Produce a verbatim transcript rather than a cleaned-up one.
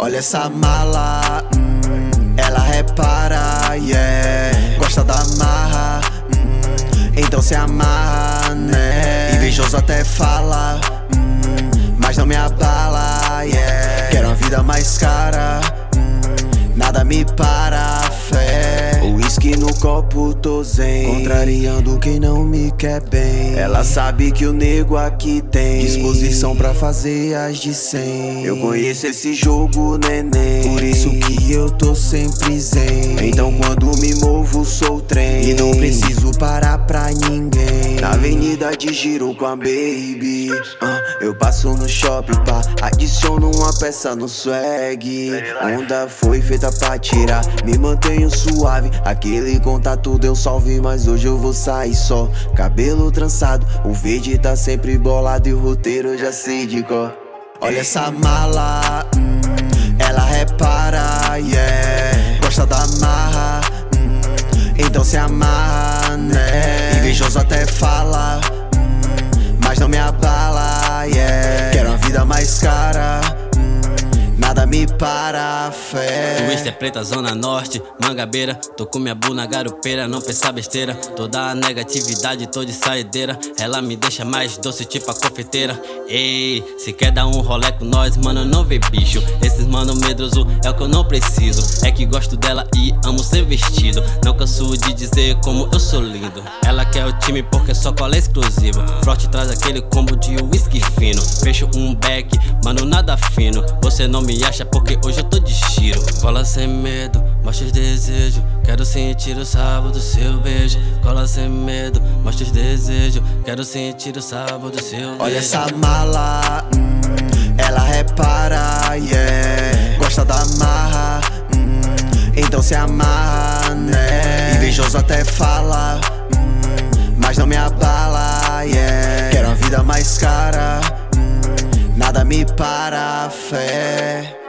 Olha essa mala, hum, ela repara, yeah. Gosta da marra, hum, então se amarra, né? Invejoso até fala, hum, mas não me abala, yeah. Quero uma vida mais cara, hum, nada me para, fé. O uísque no copo, tô zen, contrariando quem não me quer bem. Ela sabe que o nego aqui tem disposição pra fazer as de cem. Eu conheço esse jogo, neném, por isso que eu tô sempre zen. Então quando me movo sou trem e não preciso parar pra ninguém. Na avenida de giro com a baby, uh, eu passo no shopping, pá, adiciono uma peça no swag. Onda foi feita pra tirar, me mantenho suave. Aquele contato deu salve, mas hoje eu vou sair só. Cabelo trançado, o verde tá sempre bolado e o roteiro eu já sei de cor. Olha essa mala, hum, ela repara, yeah. Gosta da marra, hum, então se amarra, né? Invejoso até fala, hum, mas não me abala, yeah. Quero uma vida mais cara, hum, nada me para, fé. Twist é preta, zona norte, Mangabeira. Tô com minha bu na garupeira, não pensa besteira. Toda a negatividade, tô de saideira. Ela me deixa mais doce, tipo a confeiteira. Ei, se quer dar um rolê com nós, mano, não vê bicho. Esses mano medroso é o que eu não preciso. É que gosto dela e amo ser vestido. Não canso de dizer como eu sou lindo. Ela quer o time porque só cola exclusiva. Frote traz aquele combo de whisky fino. Fecho um beck, mano, nada fino. Você não me acha porque hoje eu tô de giro. Cola sem medo, mostra os desejos. Quero sentir o sabor do seu beijo. Cola sem medo, mostra os desejos. Quero sentir o sabor do seu beijo. Olha essa mala, hum, ela repara, yeah. Gosta da marra, hum, então se amarra, né? Invejoso até fala, hum, mas não me abala, yeah. Quero uma vida mais cara, hum, nada me para, fé.